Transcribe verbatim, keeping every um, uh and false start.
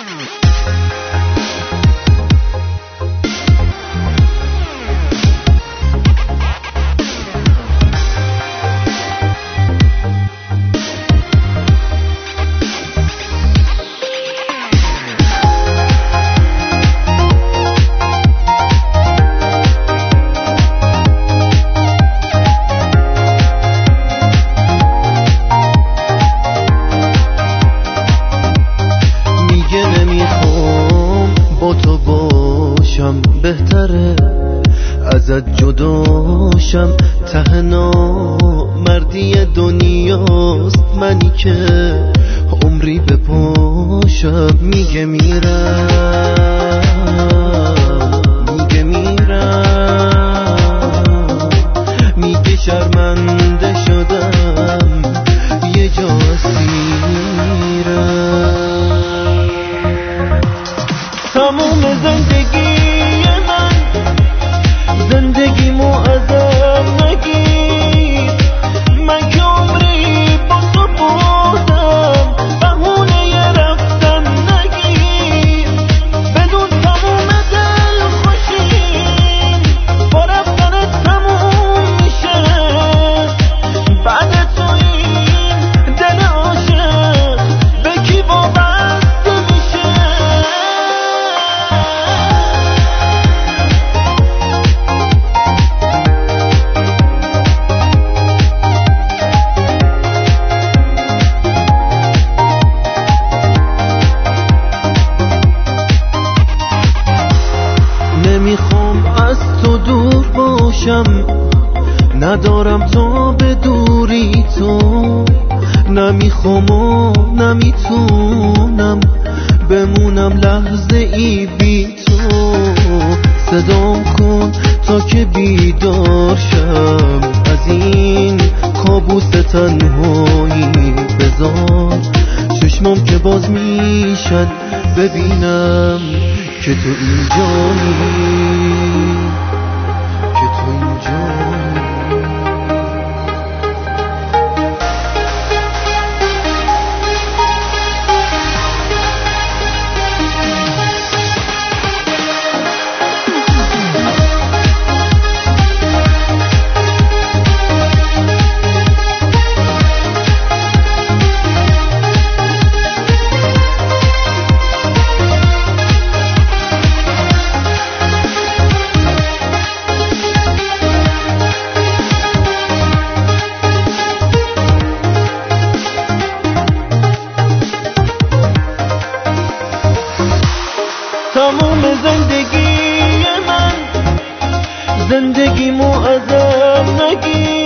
بهتره ازت جداشم، ته نامردی دنیاست منی که عمری بپاشم. میگه میرم، میگه میرم، میگه شرمنده شدم یه جا اسیرم. تموم زندگی زندگیمو ازم نگیر، من که عمری با تو بودم، بهونه ی رفتن نگیر. بدون تموم دل خوشیم با رفتنت تموم میشه، بعد تو این دل عاشق به کی وابسته میشه؟ نمیخوام از تو دور باشم، ندارم تا به دوری تو، نمیخوام و نمیتونم بمونم لحظه ای بی تو. صدام کن تا که بیدار شم از این کابوس تنهایی، بذار چشمام که باز میشن ببینم که تو اینجایی، که تو اینجایی. تموم زندگی من زندگیمو ازم نگیر.